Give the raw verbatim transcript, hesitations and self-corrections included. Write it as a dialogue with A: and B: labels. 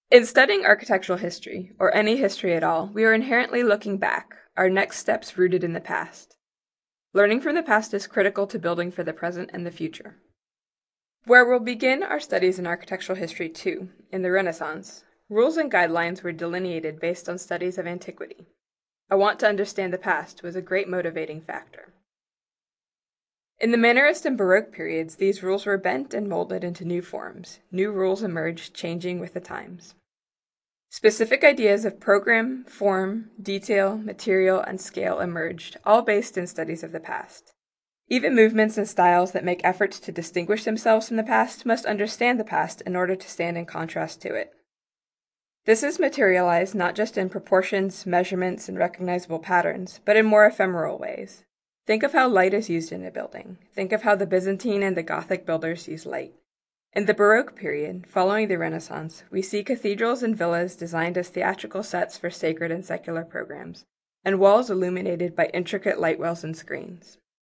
A: In studying architectural history, or any history at all, we are inherently looking back, our next steps rooted in the past. Learning from the past is critical to building for the present and the future. Where we'll begin our studies in architectural history too, in the Renaissance, rules and guidelines were delineated based on studies of antiquity. A want to understand the past was a great motivating factor. In the Mannerist and Baroque periods, these rules were bent and molded into new forms. New rules emerged, changing with the times. Specific ideas of program, form, detail, material, and scale emerged, all based in studies of the past. Even movements and styles that make efforts to distinguish themselves from the past must understand the past in order to stand in contrast to it. This is materialized not just in proportions, measurements, and recognizable patterns, but in more ephemeral ways. Think of how light is used in a building. Think of how the Byzantine and the Gothic builders use light. In the Baroque period, following the Renaissance, we see cathedrals and villas designed as theatrical sets for sacred and secular programs, and walls illuminated by intricate light wells and screens.